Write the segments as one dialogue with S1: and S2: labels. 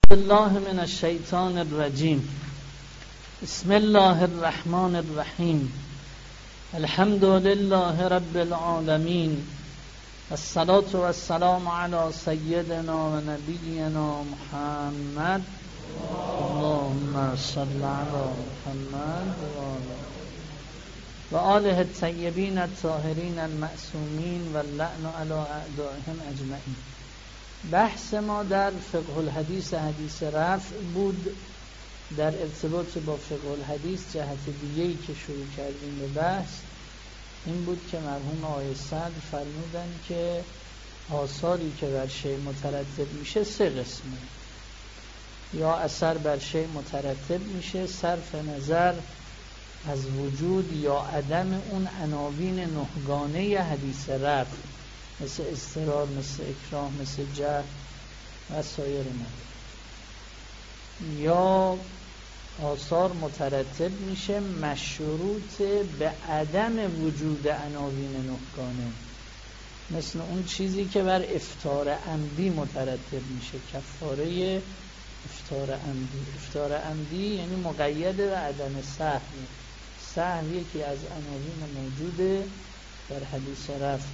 S1: بالله من الشیطان الرجیم. بسم الله الرحمن الرحیم. الحمد لله رب العالمین. الصلاة والسلام علی سیدنا و نبینا محمد. اللهم صل علی محمد و آله الطیبین الطاهرین المعصومین و اللعن علی اعدائهم اجمعین. بحث ما در فقه الحدیث حدیث رفع بود. در ارتباط با فقه الحدیث جهت دیگه‌ای که شروع کردیم به بحث این بود که مرحوم آقای صدر فرمودن که آثاری که بر شیء مترتب میشه سه قسمه. یا اثر بر شیء مترتب میشه صرف نظر از وجود یا عدم اون عناوین نهگانه حدیث رفع، مثل اضطرار، مثل اکراه، مثل جهل و سایر موارد. یا آثار مترتب میشه مشروط به عدم وجود عناوین نهگانه، مثل اون چیزی که بر افطار عمدی مترتب میشه، کفاره افطار عمدی. افطار عمدی یعنی مقید به عدم سهو. سهو یکی از عناوین موجوده در حدیث رفع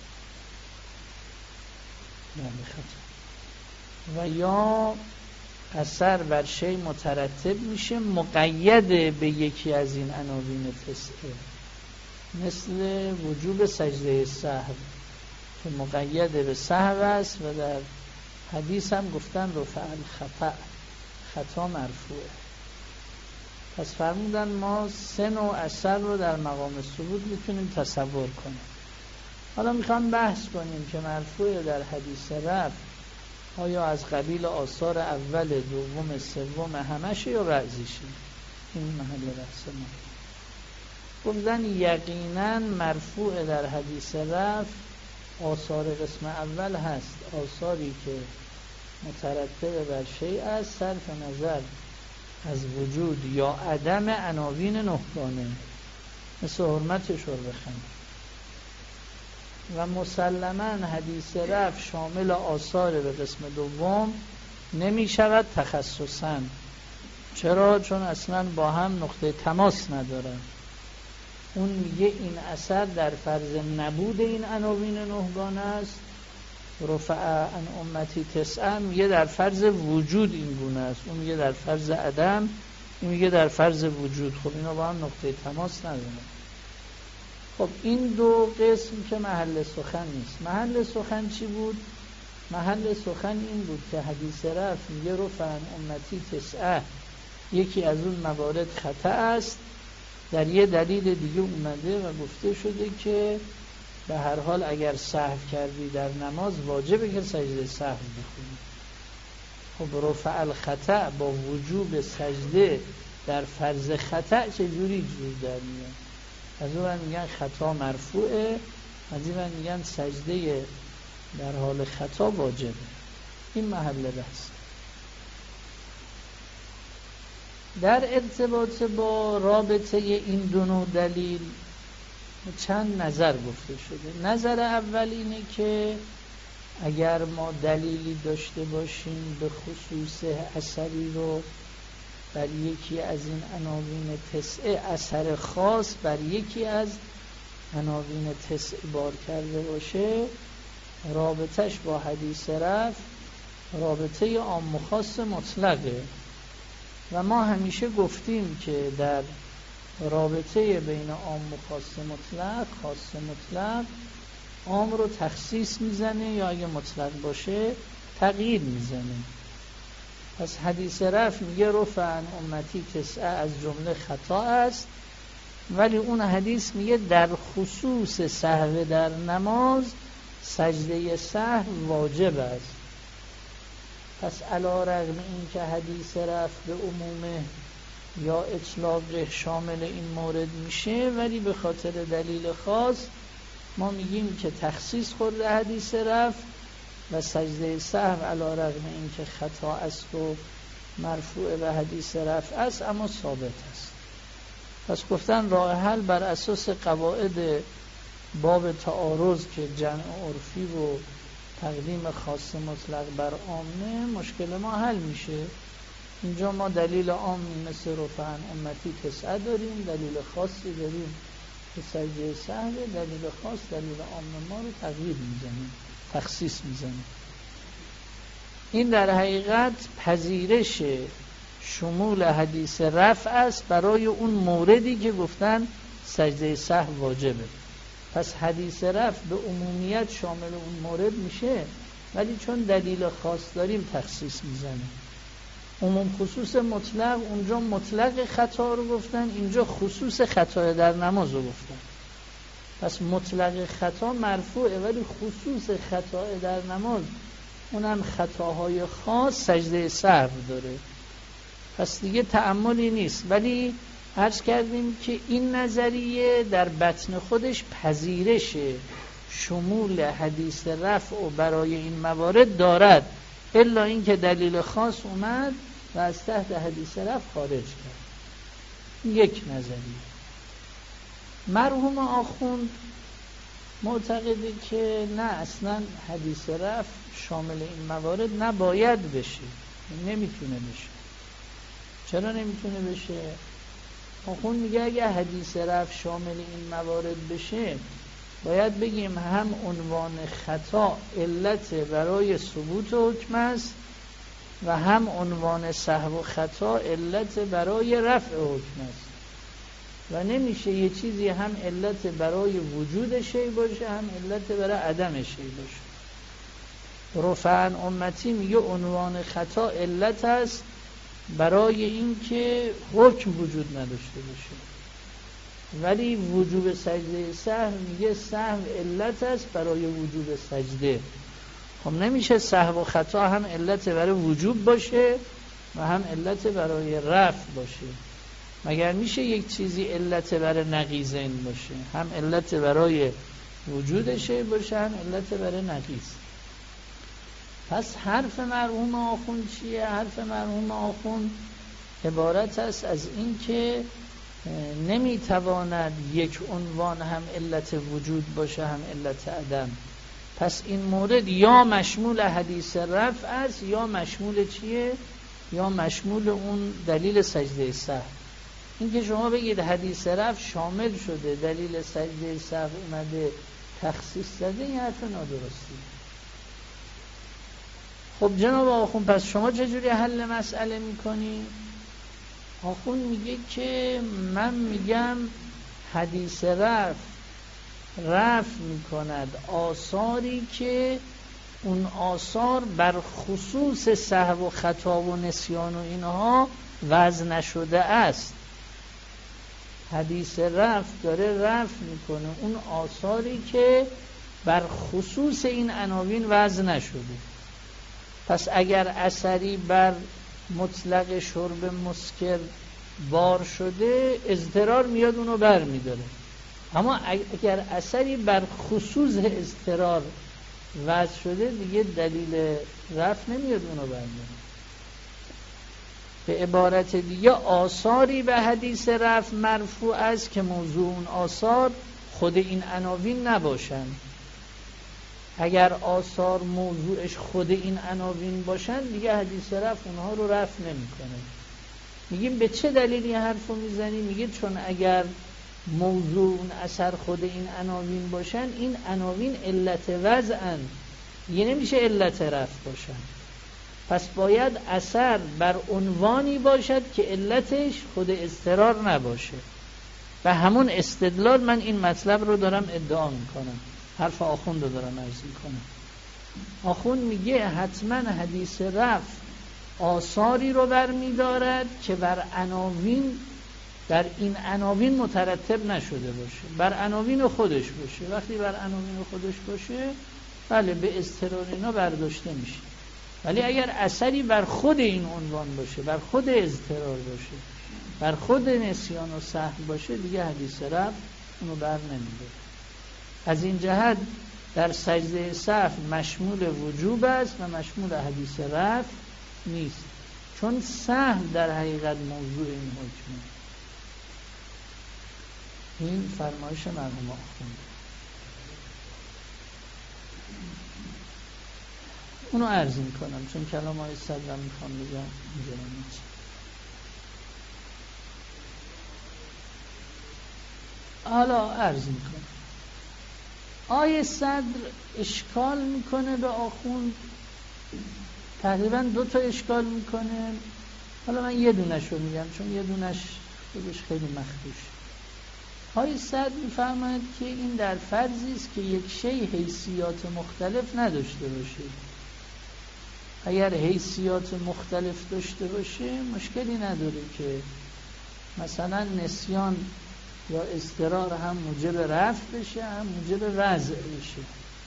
S1: و یا اثر بر شیء مترتب میشه مقید به یکی از این عناوین تسعه، مثل وجوب سجده سهو که مقید به سهو است و در حدیث هم گفتن رفع الخطأ، خطا مرفوعه. پس فرمودن ما سه نوع اثر رو در مقام ثبوت میتونیم تصور کنیم. حالا میخوام بحث کنیم که مرفوع در حدیث رفع آیا از قبیل آثار اول، دوم، سوم همشه یا بعضیشه؟ این محل بحث ما. گفتن یقینا مرفوع در حدیث رفع آثار قسم اول هست، آثاری که مترتب بر شیء است صرف نظر از وجود یا عدم عناوین نهگانه، مثل حرمت شرب خمر. و مسلماً حدیث رفع شامل آثار به قسم دوم نمی شود تخصصاً. چرا؟ چون اصلاً با هم نقطه تماس ندارن. اون میگه این اثر در فرض نبود این عناوین نهگانه است، رفع عن امتی تسعه، میگه در فرض وجود این گونه است. اون میگه در فرض عدم، این میگه در فرض وجود. خب اینا با هم نقطه تماس ندارن. خب این دو قسم که محل سخن نیست. محل سخن چی بود؟ محل سخن این بود که حدیث رفع میگه رفع عن امتی تسعه، یکی از اون موارد خطا است. در یه دلیل دیگه اومده و گفته شده که به هر حال اگر سهو کردی در نماز واجبه که سجده سهو بخونی. خب رفع الخطا با وجوب سجده در فرض خطا چجوری جور در میاد؟ از اون میگن خطا مرفوعه، از این میگن سجده در حال خطا واجبه. این محل بحث. در ارتباط با رابطه این دو نوع دلیل چند نظر گفته شده. نظر اول اینه که اگر ما دلیلی داشته باشیم به خصوص اثری رو بر یکی از این عناوین تسعه، اثر خاص بر یکی از عناوین تسعه بار کرده باشه، رابطش با حدیث رفع رابطه عام و خاص مطلقه. و ما همیشه گفتیم که در رابطه بین عام و خاص مطلق، خاص مطلق عام رو تخصیص میزنه یا اگه مطلق باشه تغییر میزنه. پس حدیث رفع میگه رفع عن امتی تسعه از جمله خطا است، ولی اون حدیث میگه در خصوص سهو در نماز سجده سهو واجب است. پس علی رغم این که حدیث رفع به عمومه یا اطلاق شامل این مورد میشه، ولی به خاطر دلیل خاص ما میگیم که تخصیص خورده حدیث رفع و سجده سهو علی رغم این که خطا است و مرفوع به حدیث رفع است اما ثابت است. پس گفتن راه حل بر اساس قواعد باب تعارض که جمع عرفی و تقدیم خاص مطلق بر عامه مشکل ما حل میشه. اینجا ما دلیل عامی مثل رفعن امتی 9 داریم، دلیل خاصی داریم که سجده سهو، دلیل خاص دلیل عام ما رو تغییر میزنیم، تخصیص میزنیم. این در حقیقت پذیرش شمول حدیث رفع است برای اون موردی که گفتن سجده سهو واجبه. پس حدیث رفع به عمومیت شامل اون مورد میشه، ولی چون دلیل خاص داریم تخصیص میزنیم. عموم خصوص مطلق، اونجا مطلق خطا رو گفتن، اینجا خصوص خطا در نماز رو گفتن. پس مطلق خطا مرفوعه، ولی خصوص خطا در نماز اونم خطاهای خاص سجده سهو داره. پس دیگه تأملی نیست. ولی عرض کردیم که این نظریه در بطن خودش پذیرش شمول حدیث رفع و برای این موارد دارد، الا اینکه دلیل خاص اومد و از تحت حدیث رفع خارج کرد. یک نظریه. مرحوم آخوند معتقده که نه، اصلا حدیث رفع شامل این موارد نباید بشه، نمیتونه بشه. چرا نمیتونه بشه؟ آخوند میگه اگه حدیث رفع شامل این موارد بشه، باید بگیم هم عنوان خطا علت برای ثبوت حکم است و هم عنوان سهو و خطا علت برای رفع حکم است. و نمیشه یه چیزی هم علت برای وجود شی باشه، هم علت برای عدم شی باشه. رفعن امتی میگه عنوان خطا علت است برای اینکه حکم وجود نداشته باشه، ولی وجوب سجده سهو میگه سهو علت است برای وجوب سجده. خب نمیشه سهو و خطا هم علت برای وجوب باشه و هم علت برای رفع باشه. مگر میشه یک چیزی علت برای نقیضین باشه، هم علت برای وجودشه باشه، هم علت برای نقیض. پس حرف مرحوم آخوند چیه؟ حرف مرحوم آخوند عبارت است از این که نمیتواند یک عنوان هم علت وجود باشه هم علت عدم. پس این مورد یا مشمول حدیث رفع است یا مشمول چیه؟ یا مشمول اون دلیل سجده سهو. این که شما بگید حدیث رفع شامل شده، دلیل سجده سهو اومده تخصیص زده، این حرف نادرستی. خب جناب آخوند پس شما چجوری حل مسئله میکنی؟ آخوند میگه که من میگم حدیث رفع میکند آثاری که اون آثار بر خصوص سهو و خطا و نسیان و اینها وضع نشده است. حدیث رفع داره رفع میکنه اون آثاری که بر خصوص این عناوین وضع نشده. پس اگر اثری بر مطلق شرب مسکر بار شده، اضطرار میاد اونو بر میداره. اما اگر اثری بر خصوص اضطرار وضع شده، دیگه دلیل رفع نمیاد اونو بر میداره. به عبارت دیگه آثاری به حدیث رفع مرفوع است که موضوع اون آثار خود این عناوین نباشن. اگر آثار موضوعش خود این عناوین باشن، دیگه حدیث رفع اونها رو رفع نمیکنه. میگیم به چه دلیلی حرفو میزنی؟ میگه چون اگر موضوع اون اثر خود این عناوین باشن، این عناوین علت وضعن، یه نمیشه علت رفع باشن. پس باید اثر بر عنوانی باشد که علتش خود اضطرار نباشه. و همون استدلال من این مطلب رو دارم ادعا میکنم، حرف آخوند رو دارم عرض میکنم. آخوند میگه حتما حدیث رفع آثاری رو برمی‌دارد که بر عناوین، در این عناوین مترتب نشده باشه، بر عناوین خودش باشه. وقتی بر عناوین خودش باشه، بله به اضطرار اینا برداشته میشه. ولی اگر اثری بر خود این عنوان باشه، بر خود اضطرار باشه، بر خود نسیان و سهو باشه، دیگه حدیث رفع اونو بر نمی‌داره. از این جهت در سجده سهو مشمول وجوب است و مشمول حدیث رفع نیست، چون سهو در حقیقت موضوع این حکمه. این فرمایش مرحوم آخوند. اونو عرض میکنم چون کلام های صدرم میخوام بگم اینجا نمیشه. حالا عرض میکنم. آیه صدر اشکال میکنه به آخوند، تقریبا 2 اشکال میکنه. حالا من یه دونش رو میگم چون یه دونش خودش خیلی مخدوش. آیه صدر میفرماید که این در فرضی است که یک شی حیثیات مختلف نداشته باشه. اگر حیثیات مختلف داشته باشه مشکلی نداره که مثلا نسیان یا اضطرار هم موجب رفع بشه هم موجب وضع بشه.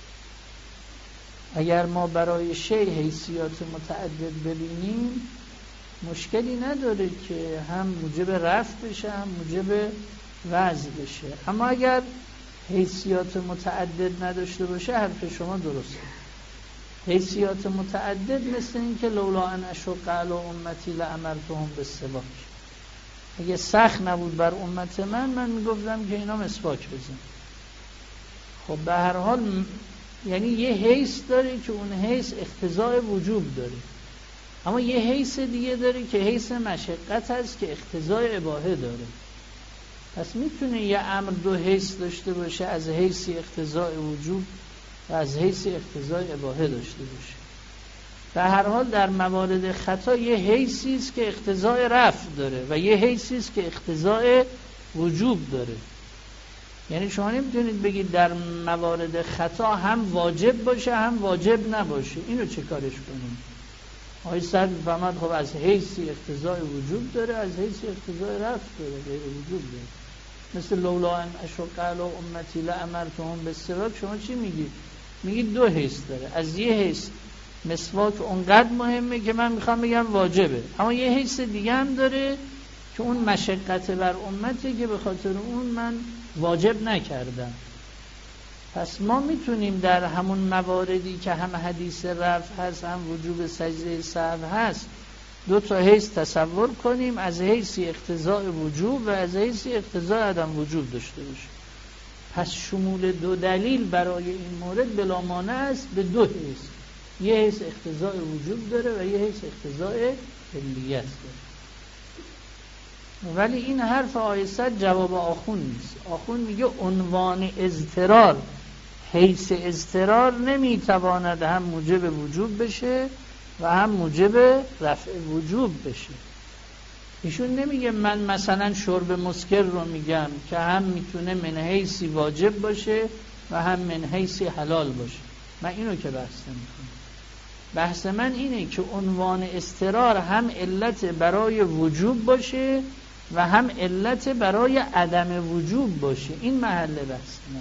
S1: اگر ما برای شی حیثیات متعدد ببینیم مشکلی نداره که هم موجب رفع بشه هم موجب وضع بشه. اما اگر حیثیات متعدد نداشته باشه حرف شما درسته. حیثیات متعدد مثل این که لولا ان اشق علی امتی لامرتهم بالسواک، اگه سخت نبود بر امت من میگفتم که اینا مسواک بزن. خب به هر حال یعنی یه حیث داره که اون حیث اقتضای وجوب داره، اما یه حیث دیگه داره که حیث مشقت هست که اقتضای اباحه داره. پس میتونه یه امر 2 حیث داشته باشه، از حیث اقتضای وجوب و از حیث اقتضای اباحه داشته باشه. به هر حال در موارد خطا یه حیثی است که اقتضای رفع داره و یه حیثی است که اقتضای وجوب داره. یعنی شما نمیتونید بگید در موارد خطا هم واجب باشه هم واجب نباشه. اینو چه کارش کنیم؟ آقای صدر فهمد خب از حیثی اقتضای وجوب داره، از حیثی اقتضای رفع داره، غیر وجوب داره. مثل لولا ان اشق علی امتی لامرتهم بالسواک، شما چی میگید؟ میگید 2 حیث داره. از یه حیث مسواک اونقدر مهمه که من میخوام بگم واجبه، اما یه حیث دیگه هم داره که اون مشقت بر امته که به خاطر اون من واجب نکردم. پس ما میتونیم در همون مواردی که هم حدیث رفع هست هم وجوب سجده سهو هست 2 حیث تصور کنیم، از حیث اقتضاء وجوب و از حیث اقتضاء عدم وجوب داشته باشیم. پس شمول 2 دلیل برای این مورد بلا مانع است به 2 حیث. یه حیث اقتضاء وجوب داره و یه حیث اقتضاء علیت داره. ولی این حرف آیه صدر جواب آخون نیست. آخون میگه عنوان اضطرار، حیث اضطرار نمیتواند هم موجب وجوب بشه و هم موجب رفع وجوب بشه. ایشون نمیگه من مثلا شرب مسکر رو میگم که هم میتونه من حیثی واجب باشه و هم من حیثی حلال باشه. من اینو که بحث نمیکنم. بحث من اینه که عنوان اضطرار هم علت برای وجوب باشه و هم علت برای عدم وجوب باشه. این محل بحث من.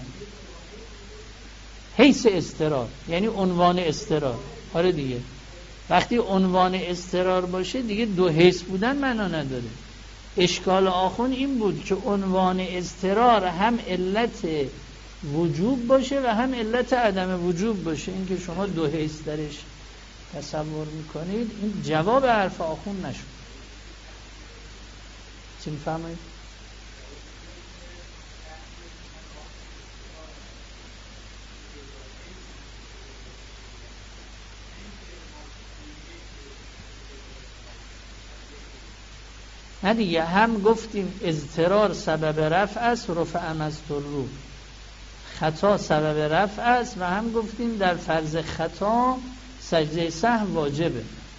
S1: حیث اضطرار یعنی عنوان اضطرار. آره دیگه، وقتی عنوان اضطرار باشه دیگه 2 حیث بودن معنا نداره. اشکال آخون این بود که عنوان اضطرار هم علت وجوب باشه و هم علت عدم وجوب باشه. این که شما 2 حیث درش تصور میکنید این جواب حرف آخون نشد. چی میفهمید؟ نه دیگه، هم گفتیم اضطرار سبب رفع است، رفع مضطر، خطا سبب رفع است، و هم گفتیم در فرض خطا سجده سهو واجبه.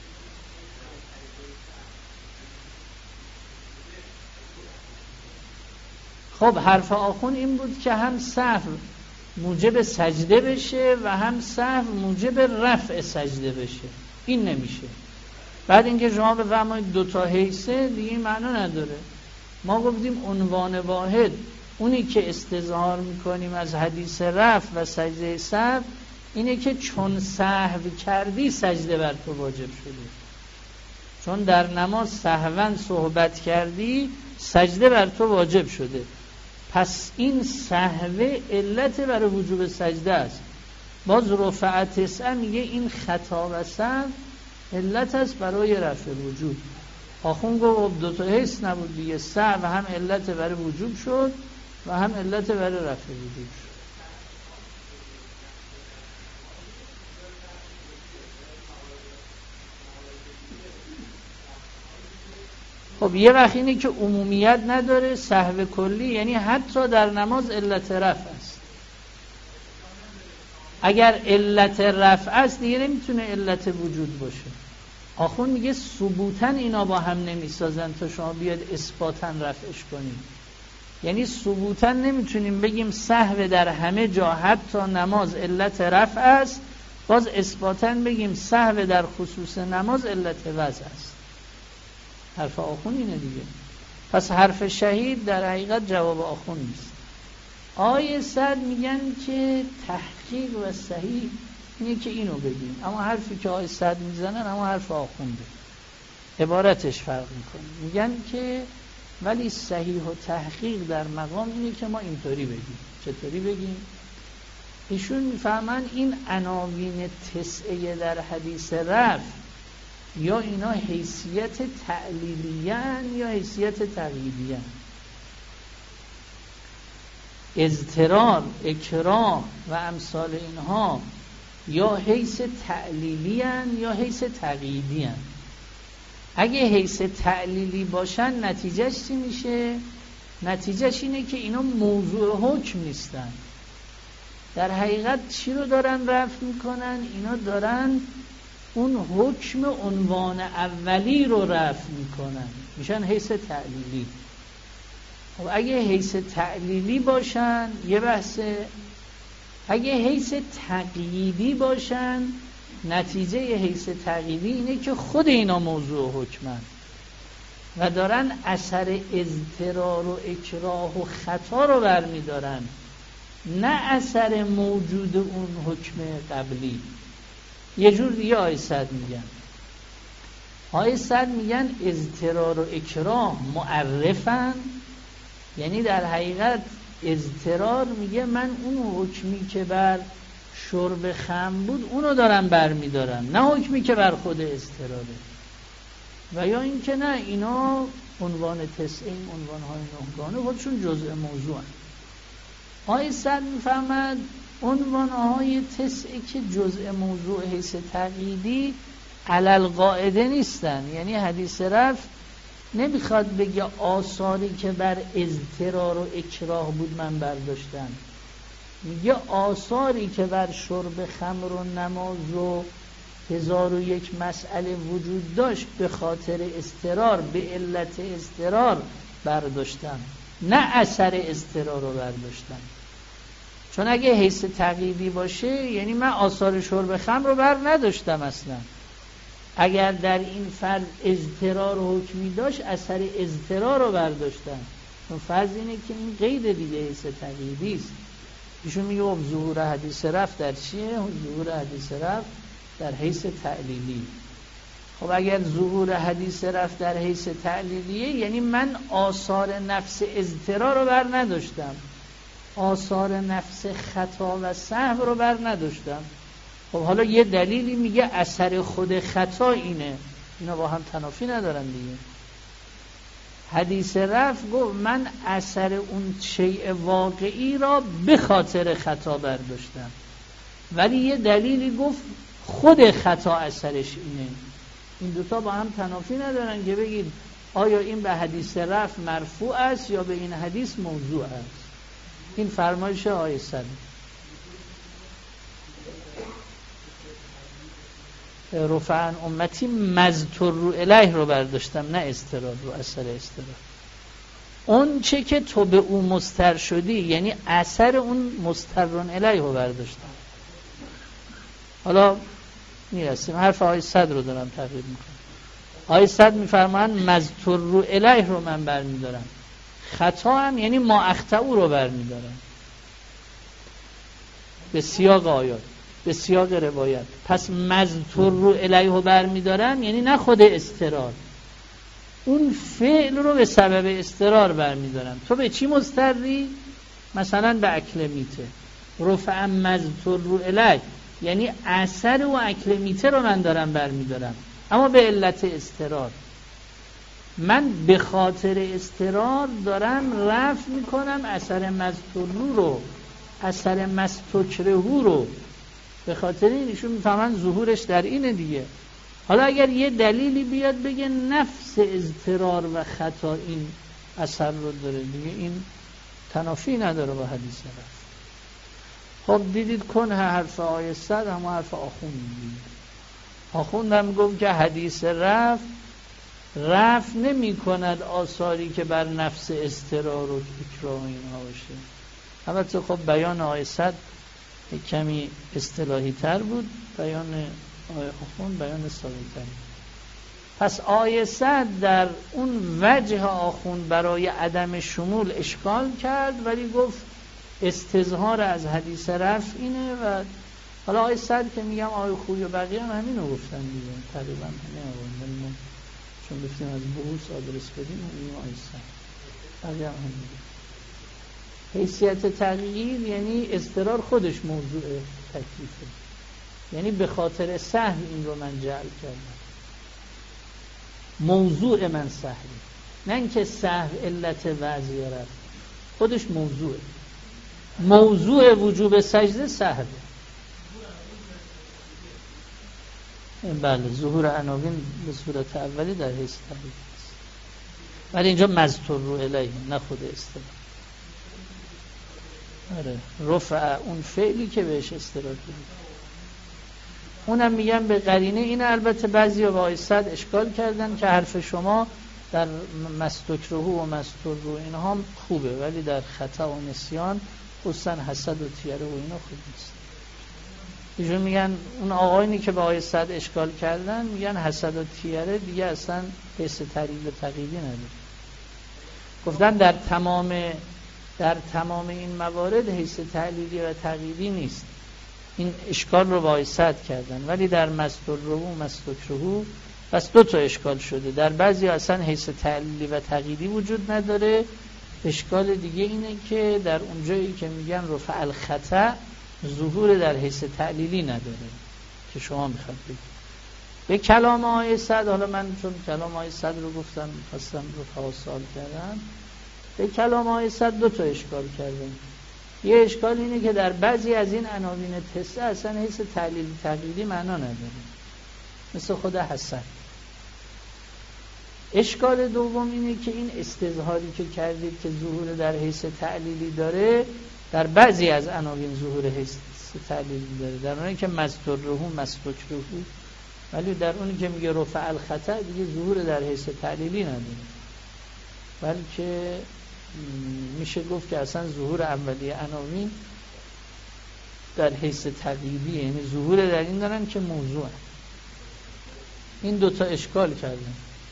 S1: خب حرف آخون این بود که هم سهو موجب سجده بشه و هم سهو موجب رفع سجده بشه. این نمیشه. بعد اینکه شما بفرمایید 2 حیثه دیگه معنا نداره. ما گفتیم عنوان واحد اونی که استظهار میکنیم از حدیث رفع و سجده سهو اینه که چون سهو کردی سجده بر تو واجب شده، چون در نماز سهوا صحبت کردی سجده بر تو واجب شده. پس این سهو علت برای وجوب سجده است. باز رفع تسعه میگه این خطا و سهو علت است برای رفع وجوب. آخون گفت 2 حیث نبود دیگه، سهو هم علت برای وجوب شد و هم علت برای رفع وجوب شد. خب یه وقت اینه که عمومیت نداره، سهو کلی، یعنی حتی در نماز علت رفع است. اگر علت رفع است دیگه نمیتونه علت وجود باشه. آخون میگه ثبوتاً اینا با هم نمیسازن تا شما بیاد اثباتاً رفعش کنیم. یعنی ثبوتاً نمیتونیم بگیم سهو در همه جا حتی نماز علت رفع است، باز اثباتاً بگیم سهو در خصوص نماز علت وضع است. حرف آخون اینه دیگه. پس حرف شهید در حقیقت جواب آخون نیست. آیه صد میگن که تحقیق و صحیح اینه که اینو بگیم، اما حرفی که آیه صد میزنن اما حرف آخونده، عبارتش فرق میکنه. میگن که ولی صحیح و تحقیق در مقام اینه که ما اینطوری بگیم. چطوری بگیم؟ ایشون میفهمن این عناوین تسعه در حدیث رفع یا اینا حیثیت تعلیلیان یا حیثیت تقییدیان. اضطرار، اکراه و امثال اینها یا حیث تعلیلیان یا حیث تقییدیان. اگه حیث تعلیلی باشن نتیجهش چی میشه؟ نتیجهش اینه که اینا موضوع حکم نیستن. در حقیقت چی رو دارن رفع میکنن؟ اینا دارن اون حکم عنوان اولی رو رفع میکنن، میشن حیث تعلیلی. خب اگه حیث تعلیلی باشن یه بحثه، اگه حیث تقییدی باشن نتیجه حیث تقییدی اینه که خود اینا موضوع حکمن و دارن اثر اضطرار و اکراه و خطا رو برمیدارن، نه اثر موجود اون حکم قبلی. یه جور دیگه آیه صد میگن، آیه صد میگن اضطرار و اکراه معرفن، یعنی در حقیقت اضطرار میگه من اون حکمی که بر شرب خمر بود اونو دارم برمیدارم، نه حکمی که بر خود اضطراره. و یا این که نه اینا عنوان تسعه، این عنوانهای نهگانه خودشون جزء موضوع هست. آیه صد میفهمد عنوانهای تسعه که جزء موضوع حیث تقییدی علل قاعده نیستن. یعنی حدیث رفع نمیخواد بگه آثاری که بر اضطرار و اکراه بود من برداشتم، میگه آثاری که بر شرب خمر و نماز و 1001 مسئله وجود داشت به خاطر اضطرار، به علت اضطرار برداشتم، نه اثر اضطرار رو برداشتم. چون اگه حیث تقییدی باشه یعنی من آثار شرب خمر رو بر نداشتم اصلا. اگر در این فرض اضطرار و حکمی داشت اثر اضطرار رو برداشتم. چون فرض اینه که این قید دیگه حیث تقییدی است. ایشون میگه ظهور حدیث رفع در چیه؟ ظهور حدیث رفع در حیث تعلیلی. خب اگر ظهور حدیث رفع در حیث تعلیلیه یعنی من آثار نفس اضطرار رو بر نداشتم، آثار نفس خطا و سهو رو بر نداشتم. خب حالا یه دلیلی میگه اثر خود خطا اینه، اینا با هم تنافی ندارن دیگه. حدیث رفع گفت من اثر اون شیء واقعی را به خاطر خطا برداشتم، ولی یه دلیلی گفت خود خطا اثرش اینه. این دوتا با هم تنافی ندارن که بگید آیا این به حدیث رفع مرفوع است یا به این حدیث موضوع است. این فرمایش آیه صد. رفعن امتی مضطر الیه رو برداشتم، نه اضطرار رو، اثر اضطرار. اون چه که تو به او مضطر شدی یعنی اثر اون مضطرون الیه رو برداشتم. حالا میرسیم، حرف آیه صد رو دارم تقریب میکنم. آیه صد میفرمان مضطر الیه رو من برمیدارم، خطا هم یعنی ما اخطأو رو برمیدارم به سیاق آیات، به سیاق روایت. پس مضطر الیه رو برمیدارم یعنی نه خود اضطرار، اون فعل رو به سبب اضطرار برمیدارم. تو به چی مضطری؟ مثلا به اکل میته. رفع مضطر الیه یعنی اثر و اکل میته رو من دارم برمیدارم، اما به علت اضطرار. من به خاطر اضطرار دارم رفع میکنم اثر مضطر رو، اثر مستکره رو. به خاطر این ایشون میفهمن ظهورش در اینه دیگه. حالا اگر یه دلیلی بیاد بگه نفس اضطرار و خطا این اثر رو داره دیگه، این تنافی نداره با حدیث رفع. خب دیدید کنه حرف آیه صد همه حرف آخوند دیدید. آخوندم گفت که حدیث رفع نمی کند آثاری که بر نفس اضطرار و اکراه اینها باشه. البته خب بیان آیه صد کمی اصطلاحی تر بود، بیان آیه آخوند بیان ساده تر. پس آیه صد در اون وجه آخوند برای عدم شمول اشکال کرد، ولی گفت استظهار از حدیث رفع اینه. و حالا آیه صد که میگم آیه خوی و بقیه هم همینو گفتن دیگه، تقریبا همین. چون گفتیم از بحوث آدرس بدیم میگیم آیه صد بقیه هم همین. حیثیت تغییر یعنی اضطرار خودش موضوع تکلیفه، یعنی به خاطر سهو این رو من جعل کردم، موضوع من سهوی، نه اینکه سهو علت وضعی رفت، خودش موضوعه. موضوع وجوب سجده سهوه. بله ظهور عناوین به صورت اولی در حیث تغییر است، ولی اینجا مذکور رو الیه نه خود اصطلاح. آره رفع اون فعلی که بهش اصطلاح دارید اونم میگم به قرینه اینه. البته بعضی با آیه صد اشکال کردن که حرف شما در مستکره و مستر اینها خوبه، ولی در خطا و نسیان خصوصا حسد و تیره و اینا خوب نیست. ایشون میگن اون آقایونی که با آیه صد اشکال کردن میگن حسد و تیره دیگه اصلا حس تعلیل و تقییدی نداره. گفتن در تمام این موارد حیث تعلیلی و تقییدی نیست. این اشکال رو با آیه صد کردن، ولی در مستر و مستکره پس دو تا اشکال شده. در بعضی اصلا حیث تعلیلی و تقییدی وجود نداره. اشکال دیگه اینه که در اونجایی که میگن رفع الخطأ ظهور در حیث تعلیلی نداره که شما میخواد بگید. به کلام آیه صد، حالا من چون کلام آیه صد رو گفتم خواستم رو سوال کردم، به کلام آیه صد دو تا اشکال کردم. یه اشکال اینه که در بعضی از این عناوین تسعه اصلا حیث تعلیلی تقییدی معنا نداره، مثل خود حسن. اشکال دوم اینه که این استظهاری که کردید که ظهور در حیث تعلیلی داره، در بعضی از عناوین ظهور حیث تعلیلی داره، در اونی که مسترهو مستکرهو، ولی در اونی که میگه رفع الخطأ دیگه ظهور در حیث تعلیلی نداره، بلکه میشه گفت که اصلا ظهور اولیه عناوین در حیث تقییدی، یعنی ظهور در این دارن که موضوع هست. این دوتا اشکال کردن.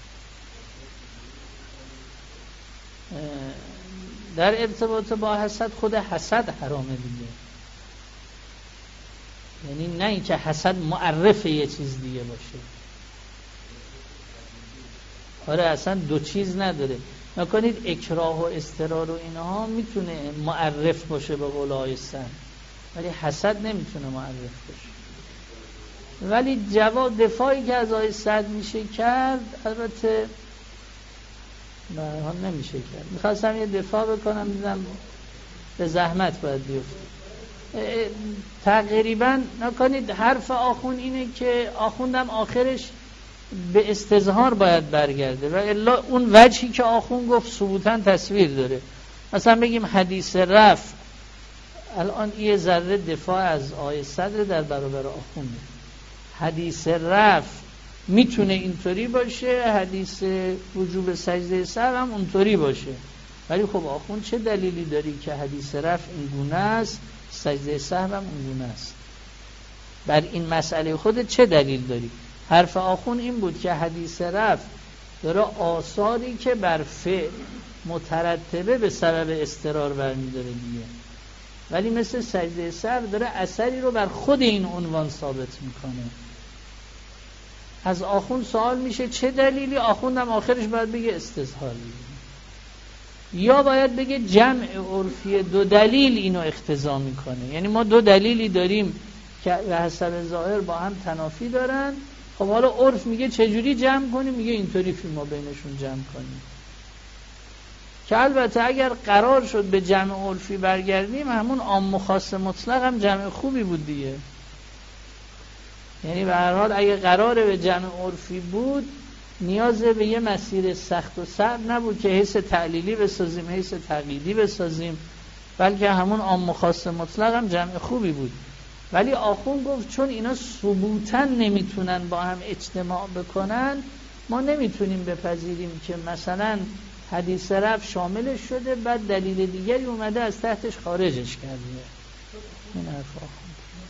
S1: در ارتباط با حسد، خود حسد حرامه دیگه، یعنی نه اینکه حسد معرف یه چیز دیگه باشه. آره اصلا دو چیز نداره. نکنید اکراه و اضطرار و اینها میتونه معرف باشه به قول آیه صد، ولی حسد نمیتونه معرف باشه. ولی جواب دفاعی که از آیه صد میشه کرد، البته نه نمیشه کرد. میخواستم یه دفاع بکنم، دیدم به زحمت باید بیفته. تقریبا نکنید حرف آخوند اینه که آخوندم آخرش به استظهار باید برگرده، و الا اون وجهی که آخوند گفت ثبوتاً تصویر داره. مثلا بگیم حدیث رفع، الان یه ذره دفاع از آیه صدر در برابر آخونده. حدیث رفع میتونه اینطوری باشه، حدیث وجوب سجده سهو هم اونطوری باشه، ولی خب آخوند چه دلیلی داری که حدیث رفع این گونه است، سجده سهو هم اون گونه است؟ بر این مسئله خودت چه دلیل داری؟ حرف آخوند این بود که حدیث رفع داره آثاری که بر فعل مترتبه به سبب اضطرار برمی‌داره دیگه، ولی مثل سجده سهو داره اثری رو بر خود این عنوان ثابت میکنه. از آخوند سوال میشه چه دلیلی؟ آخوندم آخرش باید بگه استظهاری، یا باید بگه جمع عرفی دو دلیل اینو اقتضا میکنه. یعنی ما دو دلیلی داریم که به حسب ظاهر با هم تنافی دارن، خب حالا عرف میگه چجوری جمع کنیم؟ میگه اینطوری فی ما بینشون جمع کنیم. که البته اگر قرار شد به جمع عرفی برگردیم، همون عام و خاص مطلق هم جمع خوبی بود دیگه. یعنی به هر حال اگه قراره به جمع عرفی بود نیاز به یه مسیر سخت و صعب نبود که حیث تعلیلی بسازیم حیث تقییدی بسازیم، بلکه همون عام و خاص مطلق هم جمع خوبی بود. ولی آخوند گفت چون اینا ثبوتاً نمیتونن با هم اجتماع بکنن، ما نمیتونیم بپذیریم که مثلا حدیث رفع شاملش شده بعد دلیل دیگری اومده از تحتش خارجش کرده. این حرف آخوند.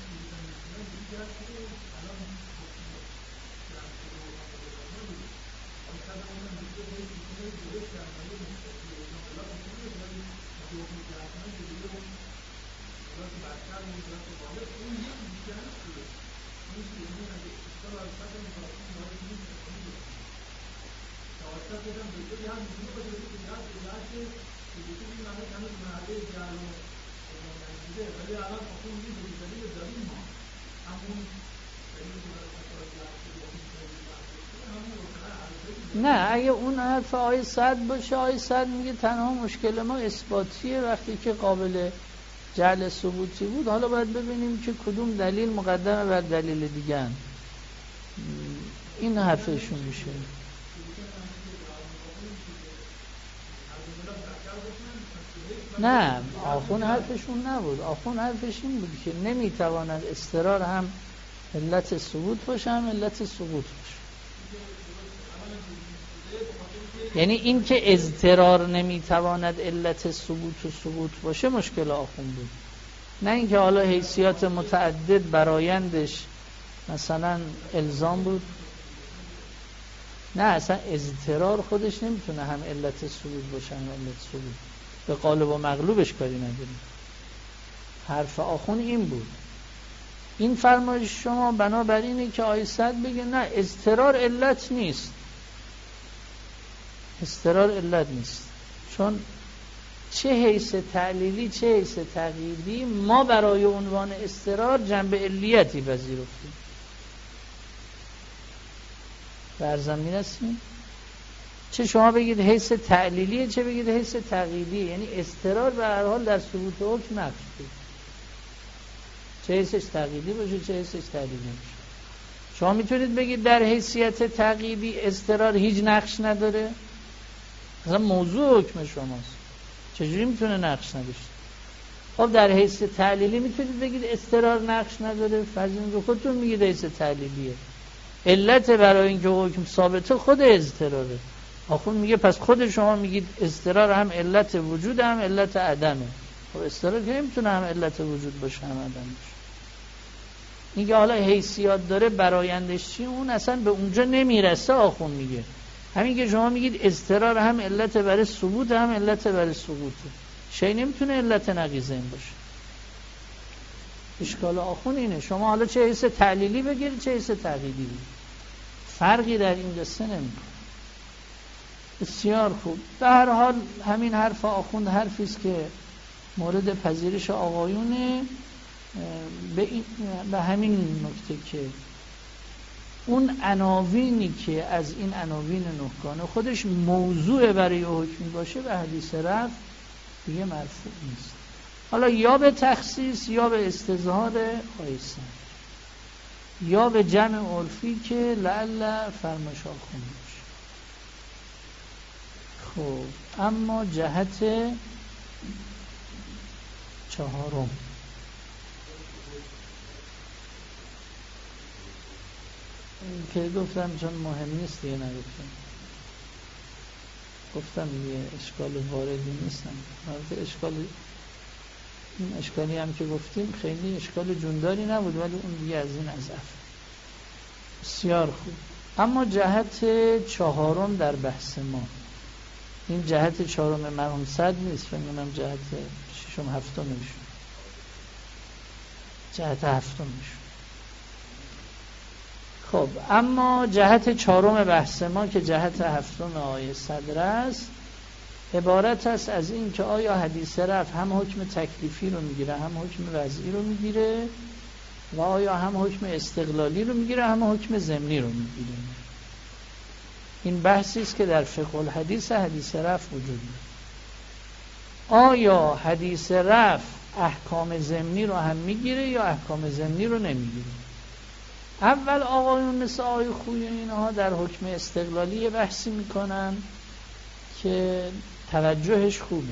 S1: نه اگه اون حرف آیه صد باشه، آیه صد میگه تنها مشکل ما اثباتیه، وقتی که قابل جعل ثبوتی بود حالا باید ببینیم که کدوم دلیل مقدمه بر دلیل دیگه. این حرفشون میشه. نه آخون حرفشون نبود. آخون حرفش این بود که نمیتواند اضطرار هم علت ثبوت باشه هم علت سقوط باشه. یعنی این که اضطرار نمیتواند علت ثبوت و سقوط باشه مشکل آخون بود، نه اینکه حالا حیثیات متعدد برایندش مثلا الزام بود. نه اصلا اضطرار خودش نمیتونه هم علت ثبوت باشه هم علت سقوط، به قالب و مغلوبش کاری نداریم. حرف آخون این بود. این فرمایش شما بنابراینه که آیه صد بگه نه اضطرار علت نیست، اضطرار علت نیست، چون چه حیث تعلیلی چه حیث تقییدی ما برای عنوان اضطرار جنبه علیتی پذیرفتیم. برزم میرسیم چه شما بگید حیث تعلیلیه چه بگید حیث تقییدی، یعنی اضطرار به هر حال در ثبوت حکم نقش داره، چه حیثش تقییدی باشه چه حیثش تعلیلی باشه. شما میتونید بگید در حیثیت تقییدی اضطرار هیچ نقش نداره، اصلا موضوع حکم شماست، چجوری میتونه نقش نداشته؟ خب در حیث تعلیلی میتونید بگید اضطرار نقش نداره، فرضاً رو خودتون میگید حیث تعلیلیه، علت برای اینکه حکم ثابته خود اضطراره. آخون میگه پس خود شما میگید اضطرار هم علت وجود هم علت عدمه. خب اضطرار که نمیتونه هم علت وجود باشه هم عدم باشه. میگه حالا حیثیات داره برایندش چی، اون اصلا به اونجا نمیرسه. آخون میگه همین که شما میگید اضطرار هم علت برای ثبوت هم علت برای سقوطه، شی نمیتونه علت نقیضه این باشه. اشکال آخون اینه شما حالا چه حیث تعلیلی بگیرید چه حیث تقییدی بگیرید، فرقی در این قصه نمیکنه. بسیار خوب. به هر حال همین حرف آخوند حرفی است که مورد پذیرش آقایونه، به همین نکته که اون عناوینی که از این عناوین نهگانه خودش موضوع برای حکمی باشه به حدیث رفع دیگه مرفوع نیست، حالا یا به تخصیص یا به استظهار آیسن یا به جمع عرفی که لعل فرمایش آخوند باشه. خب اما جهت چهارم که گفتم چون مهم نیست دیگه نگفتم، گفتم دیگه اشکال واردی نیستم. البته این اشکالی هم که گفتیم خیلی اشکال جونداری نبود ولی اون دیگه از این از اف. بسیار خوب. اما جهت چهارم در بحث ما، این جهت چهارم مرحوم صد نیست، فکر کنم جهت ششم هفتم میشه، جهت هفتم میشه. خب اما جهت چهارم بحث ما که جهت هفتم آیه صدر است، عبارت است از این که آیا حدیث رفع هم حکم تکلیفی رو میگیره هم حکم وضعی رو میگیره و آیا هم حکم استقلالی رو میگیره هم حکم ضمنی رو میگیره. این بحثی است که در فقه الحدیث حدیث رفع وجود داره. آیا حدیث رفع احکام ضمنی رو هم میگیره یا احکام ضمنی رو نمیگیره؟ اول آقایون مثل آقای خویی اینها در حکم استقلالی یه بحثی میکنن که توجهش خوبه.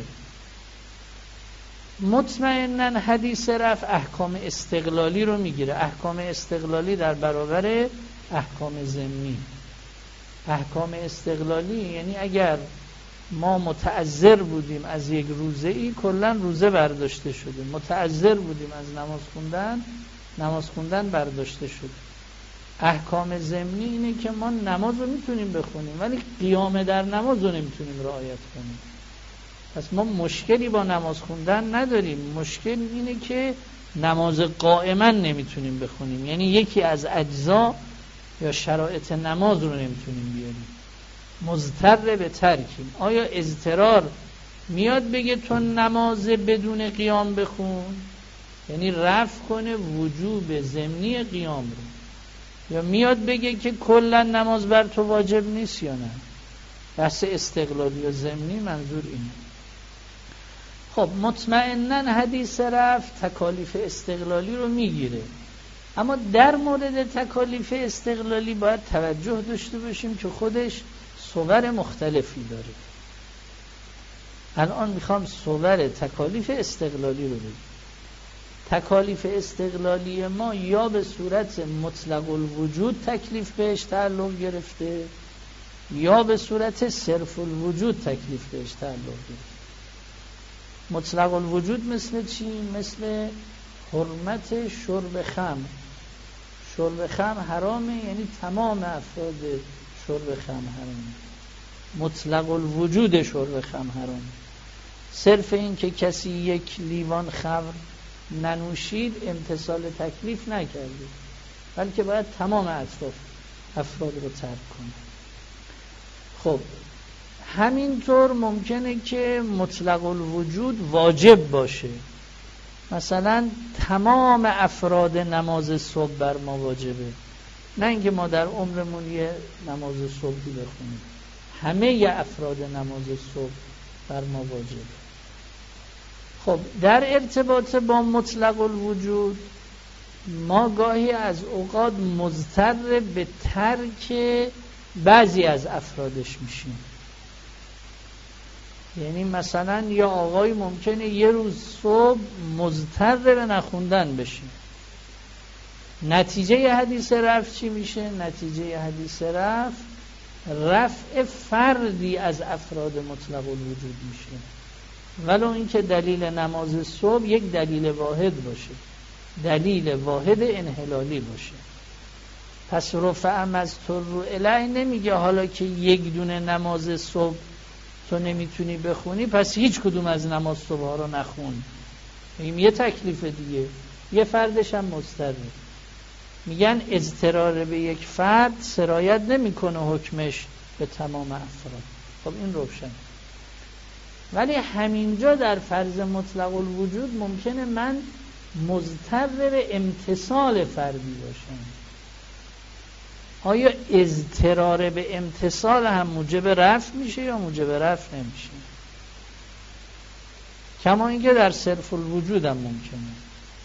S1: مطمئناً حدیث رفع احکام استقلالی رو میگیره. احکام استقلالی در برابر احکام ضمنی. احکام استقلالی یعنی اگر ما متعذر بودیم از یک روزه ای، کلا روزه برداشته شده. متعذر بودیم از نماز خوندن برداشته شده. احکام ضمنی اینه که ما نماز رو میتونیم بخونیم ولی قیام در نماز رو نمیتونیم رعایت کنیم. پس ما مشکلی با نماز خوندن نداریم، مشکل اینه که نماز قائما نمیتونیم بخونیم، یعنی یکی از اجزا یا شرایط نماز رو نمیتونیم بیاریم. مضطر به ترکیم. آیا اضطرار میاد بگه تو نماز بدون قیام بخون، یعنی رفع کنه وجوب ضمنی قیام رو، یا میاد بگه که کلا نماز بر تو واجب نیست یا نه؟ بحث استقلالی و ضمنی منظور اینه. خب مطمئناً حدیث رفع تکالیف استقلالی رو میگیره، اما در مورد تکالیف استقلالی باید توجه داشته باشیم که خودش صور مختلفی داره. الان میخوام صور تکالیف استقلالی رو بگم. تکالیف استقلالی ما یا به صورت مطلق الوجود تکلیف بهش تعلق گرفته یا به صورت صرف الوجود تکلیف بهش تعلق گرفته. مطلق الوجود مثل چی؟ مثل حرمت شرب خمر. شرب خمر حرامه، یعنی تمام افراد شرب خمر حرامه. مطلق الوجود شرب خمر حرامه. صرف این که کسی یک لیوان خمر ننوشید امتثال تکلیف نکرده، بلکه باید تمام افراد رو ترک کنه. خب همینطور ممکنه که مطلق الوجود واجب باشه، مثلا تمام افراد نماز صبح بر ما واجبه، نه اینکه ما در عمرمون یه نماز صبحی بخونیم، همه ی افراد نماز صبح بر ما واجبه. خب در ارتباط با مطلق الوجود ما گاهی از اوقات مضطر به ترک بعضی از افرادش میشیم. یعنی مثلا یا آقای ممکنه یه روز صبح مضطر به نخوندن بشه. نتیجه حدیث رفع چی میشه؟ نتیجه حدیث رفع فردی از افراد مطلق الوجود میشه، ولو اینکه دلیل نماز صبح یک دلیل واحد باشه، دلیل واحد انحلالی باشه. پس رفع مضطر الیه نمیگه حالا که یک دونه نماز صبح تو نمیتونی بخونی پس هیچ کدوم از نماز صبح ها رو نخون. میگیم یه تکلیف دیگه، یه فردش هم مضطره. میگن اضطرار به یک فرد سرایت نمیکنه حکمش به تمام افراد. خب این روشن. ولی همینجا در فرض مطلق الوجود ممکنه من مضطر به امتثال فردی باشم. آیا اضطرار به امتثال هم موجب رفع میشه یا موجب رفع نمیشه؟ کما اینکه در صرف الوجود هم ممکنه.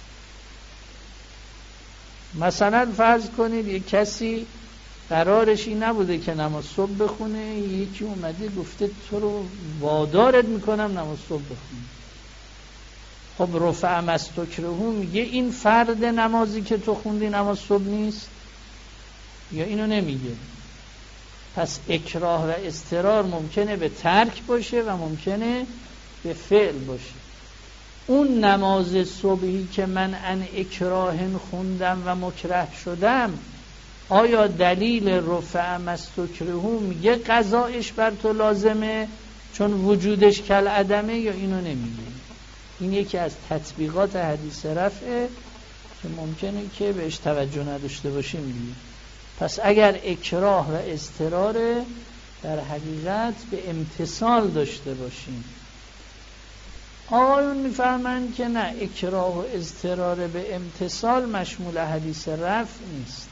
S1: مثلا فرض کنید یک کسی قرارش این نبوده که نماز صبح بخونه، یکی اومده گفته تو رو وادارت میکنم نماز صبح بخونی. خب رفع مستکرهو میگه این فرد نمازی که تو خوندی نماز صبح نیست یا اینو نمیگه؟ پس اکراه و اضطرار ممکنه به ترک باشه و ممکنه به فعل باشه. اون نماز صبحی که من ان اکراه خوندم و مکره شدم، آیا دلیل رفع مستکرهو میگه قضایش بر تو لازمه چون وجودش کل عدمه یا اینو نمیگه؟ این یکی از تطبیقات حدیث رفعه که ممکنه که بهش توجه نداشته باشیم دیگه. پس اگر اکراه و اضطرار در حقیقت به امتثال داشته باشیم، آقایون میفهمن که نه، اکراه و اضطرار به امتثال مشمول حدیث رفع نیست.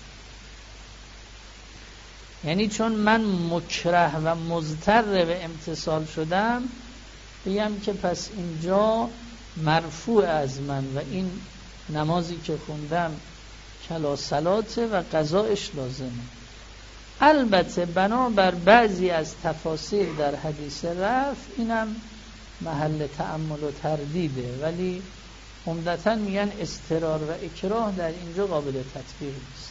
S1: یعنی چون من مکره و مضطر به امتثال شدم بگم که پس اینجا مرفوع از من و این نمازی که خوندم کلا صلات و قضایش لازمه. البته بنابر بعضی از تفاسیر در حدیث رفع اینم محل تأمل و تردیده، ولی عمدتاً میگن اضطرار و اکراه در اینجا قابل تطبیق نیست.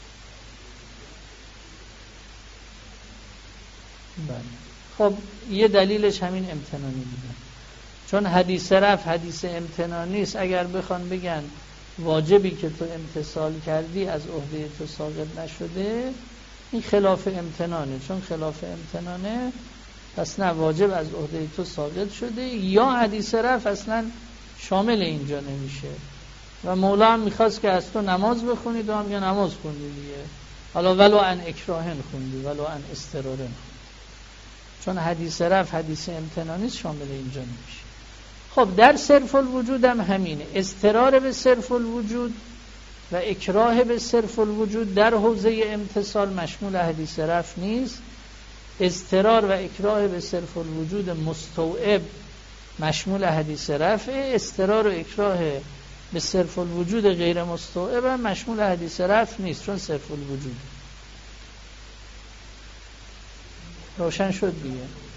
S1: بله. خب یه دلیلش همین امتنانی بودن، چون حدیث رفع حدیث امتنانی است. اگر بخوان بگن واجبی که تو امتثال کردی از عهده تو ساقط نشده، این خلاف امتنانه. چون خلاف امتنانه پس نه واجب از عهده تو ساقط شده، یا حدیث رفع اصلا شامل اینجا نمیشه. و مولا هم میخواست که از تو نماز بخونی، تو هم یه نماز خوندی دیگه، حالا ولو ان اکراهن خوندی ولو ان اضطرارن خوندی. چون حدیث رفع حدیث امتنانی شامل اینجا نمیشه. خب در صرف الوجود هم همینه. اضطرار به صرف الوجود و اکراه به صرف الوجود در حوزه امتصال مشمول حدیث رفع نیست. اضطرار و اکراه به صرف الوجود مستوعب مشمول حدیث رفع. اضطرار و اکراه به صرف الوجود غیر مستوعب مشمول حدیث رفع نیست، چون صرف الوجود. روشن شد دیگه.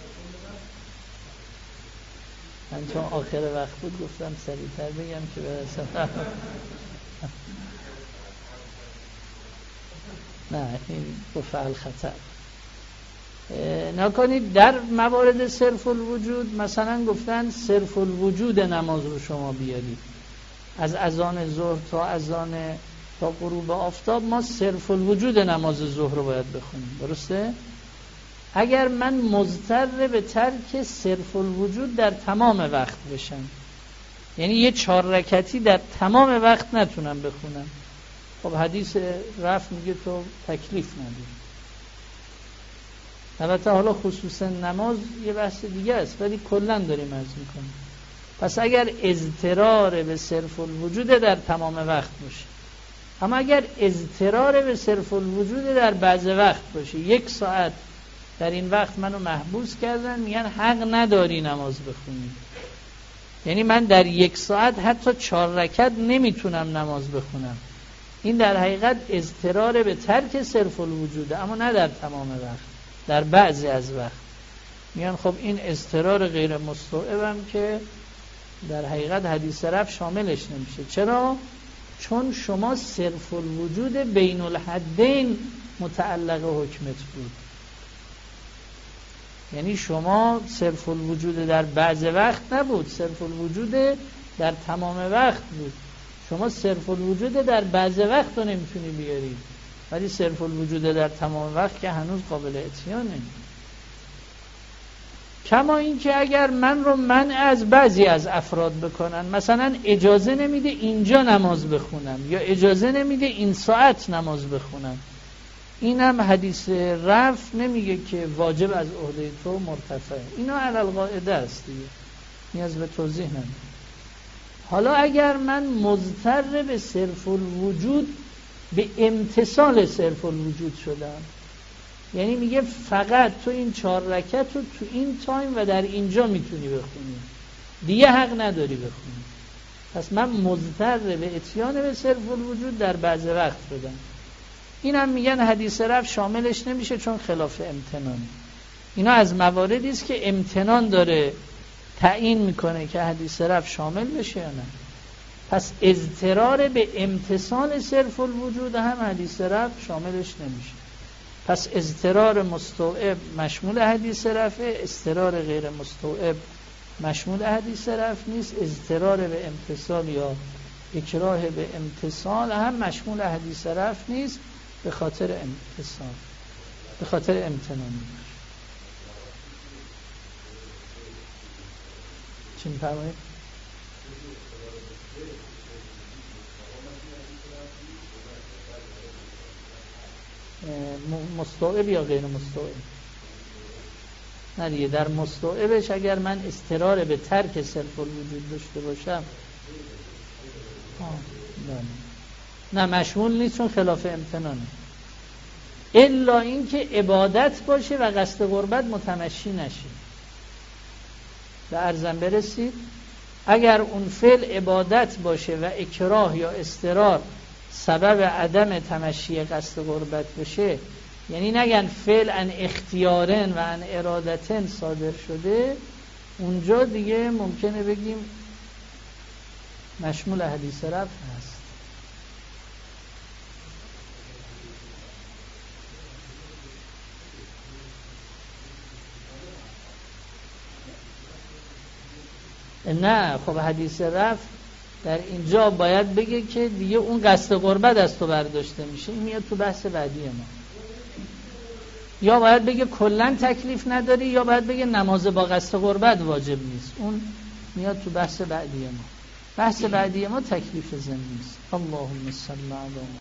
S1: من چون آخر وقت بود گفتم سریعتر بگم که برسم. نه این بفعل خطر نکنید. در موارد صرف الوجود مثلا گفتن صرف الوجود نماز رو شما بیارید، از اذان ظهر تا اذان تا غروب آفتاب ما صرف الوجود نماز ظهر رو باید بخونیم، درسته؟ اگر من مضطر به ترک صرف الوجود در تمام وقت بشم، یعنی یه 4 رکعتی در تمام وقت نتونم بخونم، خب حدیث رفع میگه تو تکلیف نداری. البته حالا خصوصا نماز یه بحث دیگه است، ولی کلا داریم عرض میکنیم. پس اگر اضطرار به صرف الوجود در تمام وقت باشه، اما اگر اضطرار به صرف الوجود در بعض وقت باشه، 1 ساعت در این وقت منو محبوس کردن، میگن حق نداری نماز بخونی، یعنی من در 1 ساعت حتی 4 رکعت نمیتونم نماز بخونم، این در حقیقت اضطرار به ترک صرف الوجوده، اما نه در تمام وقت، در بعضی از وقت. میگن خب این اضطرار غیر مستوعبم که در حقیقت حدیث رفع شاملش نمیشه. چرا؟ چون شما صرف الوجود بین الحدین متعلق حکمت بود، یعنی شما صرف الوجود در بعض وقت نبود، صرف الوجود در تمام وقت بود. شما صرف الوجود در بعض وقت رو نمیتونی بیاری، ولی صرف الوجود در تمام وقت که هنوز قابل اتیانه. کما این که اگر من رو منع از بعضی از افراد بکنن، مثلا اجازه نمیده اینجا نماز بخونم یا اجازه نمیده این ساعت نماز بخونم، این هم حدیث رفع نمیگه که واجب از عهده تو مرتفعه، اینا علی القاعده است دیگه، نیاز به توضیح نداره. حالا اگر من مضطر به صرف الوجود به امتصال صرف الوجود شدم، یعنی میگه فقط تو این 4 رکعت رو تو این تایم و در اینجا میتونی بخونی، دیگه حق نداری بخونی، پس من مضطر به اتیان به صرف الوجود در بعض وقت شدم، این هم میگن حدیث رفع شاملش نمیشه چون خلاف امتنانه. اینا از مواردی است که امتنان داره تعیین میکنه که حدیث رفع شامل بشه یا نه. پس اضطرار به امتصال صرف الوجود هم حدیث رفع شاملش نمیشه. پس اضطرار مستوعب مشمول حدیث رفع، اضطرار غیر مستوعب مشمول حدیث رفع نیست. اضطرار به امتصال یا اکراه به امتصال هم مشمول حدیث رفع نیست، به خاطر امتصال، به خاطر امتنانی. چی می‌فرمایید؟ مستوعب یا غیر مستوعب؟ نه دیگه، در مستوعبش اگر من اضطرار به ترک صرف الوجود داشته باشم نه مشمول نیست چون خلاف امتنانه، الا این که عبادت باشه و قصد قربت متمشی نشه. به عرضم برسید اگر اون فعل عبادت باشه و اکراه یا اضطرار سبب عدم تمشی قصد قربت بشه، یعنی نگن فعل ان اختیارن و ان ارادتن صادر شده، اونجا دیگه ممکنه بگیم مشمول حدیث رفع هست. نه خب حدیث رفع در اینجا باید بگه که دیگه اون قصد قربت از تو برداشته میشه. این میاد تو بحث بعدی ما. یا باید بگه کلن تکلیف نداری، یا باید بگه نماز با قصد قربت واجب نیست. اون میاد تو بحث بعدی ما. بحث بعدی ما تکلیف ضمنی است. اللهم صل علی